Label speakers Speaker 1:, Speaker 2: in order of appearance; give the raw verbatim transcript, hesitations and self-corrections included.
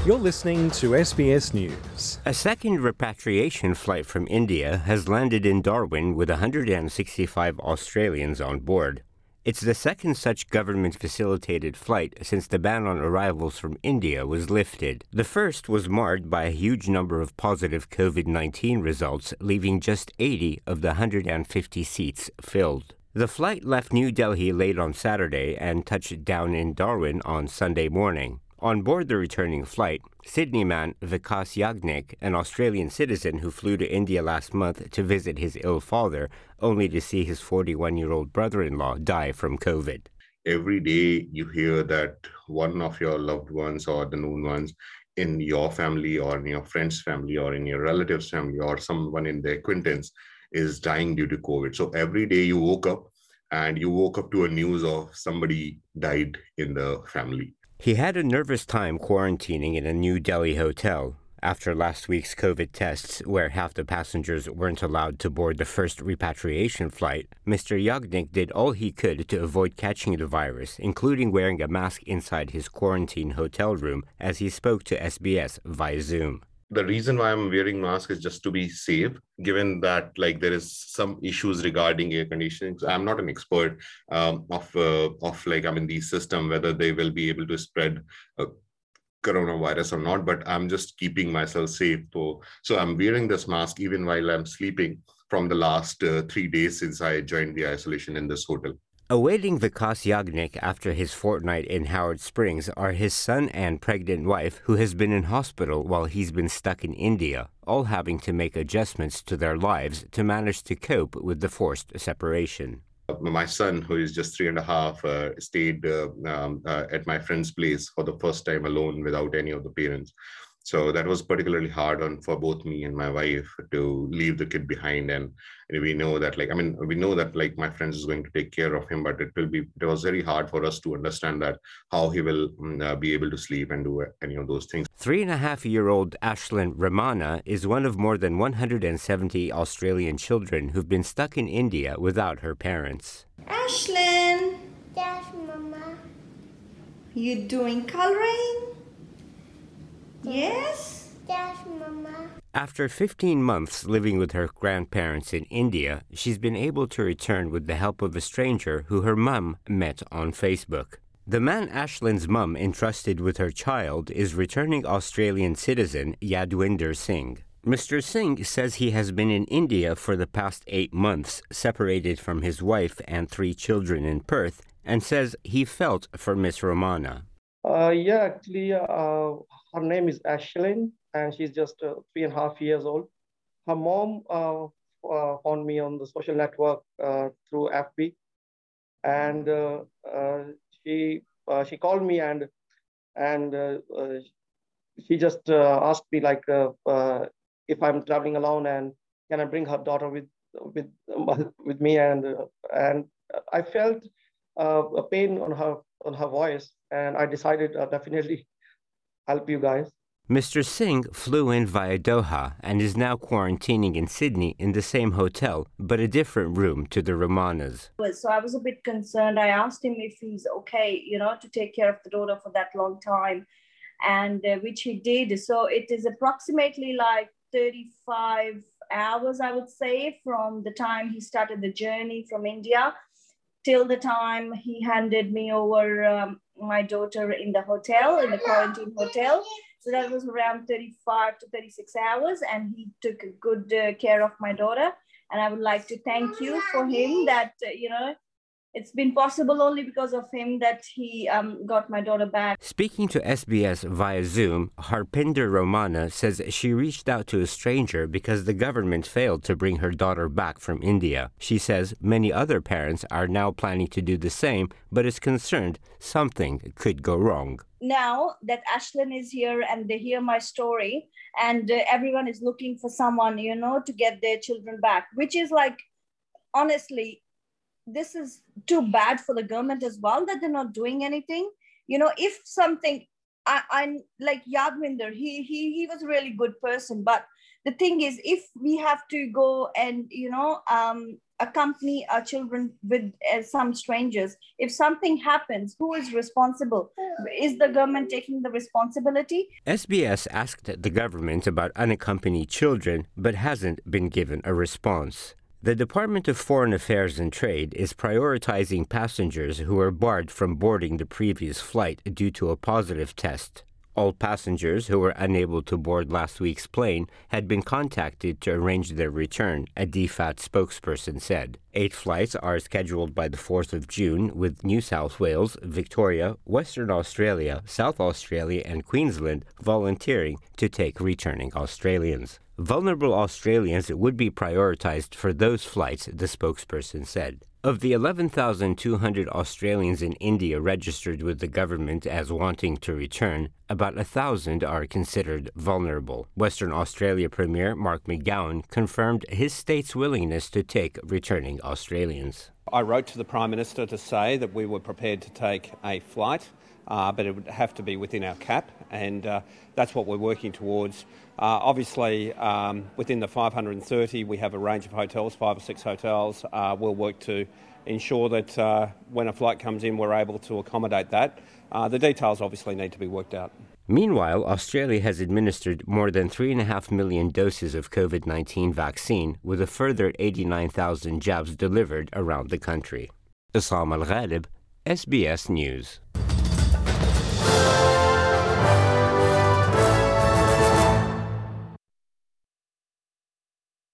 Speaker 1: You're listening to S B S News.
Speaker 2: A second repatriation flight from India has landed in Darwin with one hundred sixty-five Australians on board. It's the second such government-facilitated flight since the ban on arrivals from India was lifted. The first was marred by a huge number of positive COVID nineteen results, leaving just eighty of the one hundred fifty seats filled. The flight left New Delhi late on Saturday and touched down in Darwin on Sunday morning. On board the returning flight, Sydney man Vikas Yagnik, an Australian citizen who flew to India last month to visit his ill father, only to see his forty-one-year-old brother-in-law die from COVID.
Speaker 3: Every day you hear that one of your loved ones or the known ones in your family or in your friend's family or in your relative's family or someone in the acquaintance is dying due to COVID. So every day you woke up and you woke up to a news of somebody died in the family.
Speaker 2: He had a nervous time quarantining in a New Delhi hotel after last week's COVID tests, where half the passengers weren't allowed to board the first repatriation flight. Mister Yagnik did all he could to avoid catching the virus, including wearing a mask inside his quarantine hotel room, as he spoke to S B S via Zoom.
Speaker 3: The reason why I'm wearing mask is just to be safe, given that like there is some issues regarding air conditioning. So I'm not an expert um, of uh, of like I mean the system, whether they will be able to spread uh, coronavirus or not. But I'm just keeping myself safe. So so I'm wearing this mask even while I'm sleeping from the last uh, three days since I joined the isolation in this hotel.
Speaker 2: Awaiting Vikas Yagnik after his fortnight in Howard Springs are his son and pregnant wife, who has been in hospital while he's been stuck in India, all having to make adjustments to their lives to manage to cope with the forced separation.
Speaker 3: My son, who is just three and a half, uh, stayed uh, um, uh, at my friend's place for the first time alone without any of the parents. So that was particularly hard on for both me and my wife to leave the kid behind. And we know that, like, I mean, we know that, like, my friend is going to take care of him, but it will be, it was very hard for us to understand that how he will uh, be able to sleep and do any of those things.
Speaker 2: Three and a half year old Ashlyn Ramana is one of more than one hundred seventy Australian children who've been stuck in India without her parents.
Speaker 4: Ashlyn!
Speaker 5: Yes, Mama.
Speaker 4: You doing coloring? Yes?
Speaker 5: Yes, Mama.
Speaker 2: After fifteen months living with her grandparents in India, she's been able to return with the help of a stranger who her mum met on Facebook. The man Ashlyn's mum entrusted with her child is returning Australian citizen Yadwinder Singh. Mister Singh says he has been in India for the past eight months, separated from his wife and three children in Perth, and says he felt for Miss Ramana.
Speaker 6: Uh, yeah, actually, uh, her name is Ashlyn, and she's just uh, three and a half years old. Her mom uh, uh, found me on the social network uh, through F B, and uh, uh, she uh, she called me and and uh, uh, she just uh, asked me like uh, uh, if I'm traveling alone and can I bring her daughter with with with me, and uh, and I felt uh, a pain on her on her voice, and I decided uh, definitely help you guys.
Speaker 2: Mister Singh flew in via Doha and is now quarantining in Sydney in the same hotel, but a different room to the Ramanas.
Speaker 7: So I was a bit concerned. I asked him if he's okay, you know, to take care of the daughter for that long time, and uh, which he did. So it is approximately like thirty-five hours, I would say, from the time he started the journey from India till the time he handed me over um, my daughter in the hotel, in the quarantine hotel. So that was around thirty-five to thirty-six hours, and he took good uh, care of my daughter. And I would like to thank you for him that, uh, you know, it's been possible only because of him that he um, got my daughter back.
Speaker 2: Speaking to S B S via Zoom, Harpinder Romana says she reached out to a stranger because the government failed to bring her daughter back from India. She says many other parents are now planning to do the same, but is concerned something could go wrong.
Speaker 7: Now that Ashlyn is here and they hear my story, and uh, everyone is looking for someone, you know, to get their children back, which is like, honestly, this is too bad for the government as well, that they're not doing anything. You know, if something, I, I'm like Yadwinder, he, he, he was a really good person. But the thing is, if we have to go and, you know, um, accompany our children with uh, some strangers. If something happens, who is responsible? Is the government taking the responsibility?
Speaker 2: S B S asked the government about unaccompanied children, but hasn't been given a response. The Department of Foreign Affairs and Trade is prioritizing passengers who were barred from boarding the previous flight due to a positive test. All passengers who were unable to board last week's plane had been contacted to arrange their return, a D F A T spokesperson said. Eight flights are scheduled by the fourth of June, with New South Wales, Victoria, Western Australia, South Australia, and Queensland volunteering to take returning Australians. Vulnerable Australians would be prioritized for those flights, the spokesperson said. Of the eleven thousand two hundred Australians in India registered with the government as wanting to return, about one thousand are considered vulnerable. Western Australia Premier Mark McGowan confirmed his state's willingness to take returning Australians.
Speaker 8: I wrote to the Prime Minister to say that we were prepared to take a flight, uh, but it would have to be within our cap, and uh, that's what we're working towards. Uh, obviously, um, within the five hundred thirty, we have a range of hotels, five or six hotels. Uh, we'll work to ensure that uh, when a flight comes in, we're able to accommodate that. Uh, the details obviously need to be worked out.
Speaker 2: Meanwhile, Australia has administered more than three point five million doses of COVID nineteen vaccine, with a further eighty-nine thousand jabs delivered around the country. Issam Al-Ghalib, S B S News.